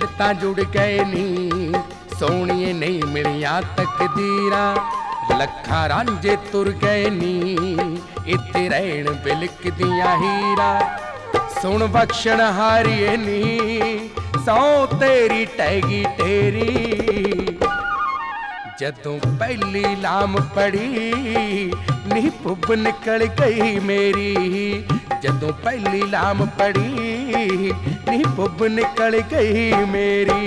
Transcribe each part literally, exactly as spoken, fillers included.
दिल तां जुड़ गए नी, सोहणीए नहीं मिलियां तकदीरां, लखा रांझे तुर गए नी, इत्थे रहण बिलकदियां हीरा। सुन बख्शण हारिए नी, सौ तेरी टैगी तेरी। जदों पहली लाम पड़ी नी पुब निकल गई मेरी, जदों पहली लाम पड़ी नी पुब निकल गई मेरी।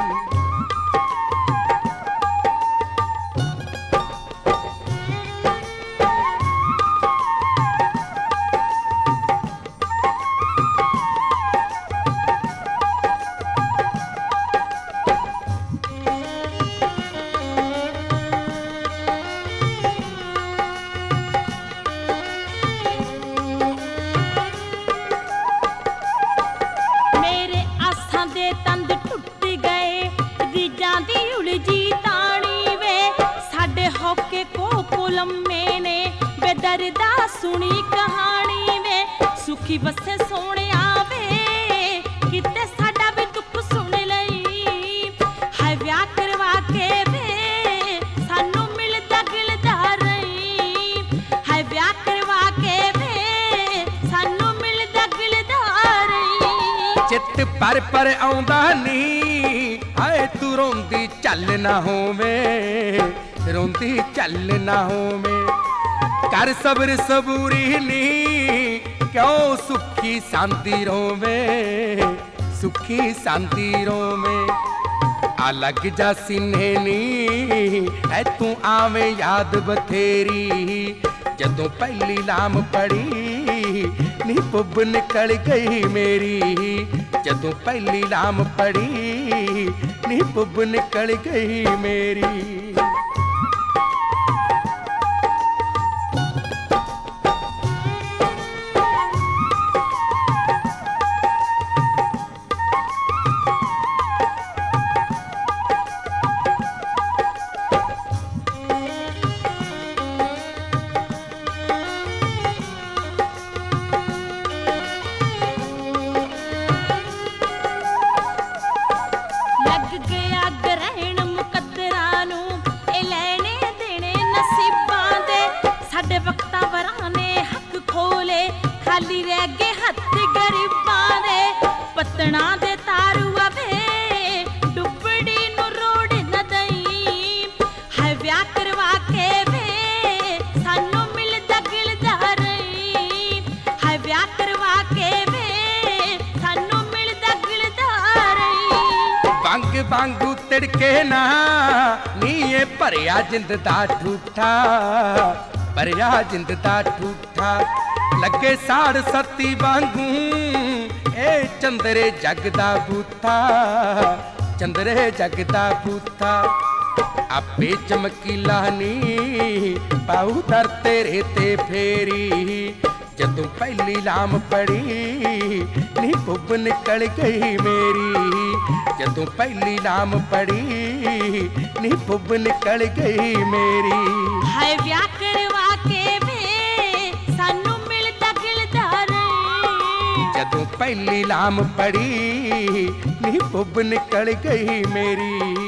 दरदा सुनी कहानी वे, सुखी वसे सोने आवे किते साडा भी दुख सुन लई। हाय व्याह करवा के वे सानू मिलदा गिलदा रही, हाय व्याह करवा के वे सानू मिलदा गिलदा रही। चित पर पर आउंदा नी, हाय तू रोंदी चल ना होवे, रोंदी चल ना होवे। कर सबर सबूरी नी, क्यों सुखी सांदी रोवे, सुखी सांदी रोवे। आ लग जा सीने नी, है तू आवे याद बथेरी। जदों पहली लाम पड़ी नी पुब निकल गई मेरी, जदों पहली लाम पड़ी नी पुब निकल गई मेरी। खाली रह गए हथ गरीबां दे, पत्तना दे तारू आवे डुबड़ी नू रोड़ न दई। हाय व्याह करवा के वे सानू मिलदा गिलदा रही, हाय व्याह करवा के वे सानू मिलदा गिलदा रही। बंग वांगू तिड़के ना नी ये भरिया जिंद दा ठूठा, भरिया जिंद दा ठूठा। लगे साड़ सती वांगू ए चंदरे जगदा बूथा, चंदरे जगदा बूथा। आपे चमकीला नी पाऊ दर तेरे ते फेरी, जदों पहली लाम पड़ी नी पुब निकल गई मेरी, जदों पहली लाम पड़ी नी पुब निकल गई मेरी। हाय व्याह करवा के वे सानू जदों पहली लाम पड़ी नी पुब निकल गई मेरी।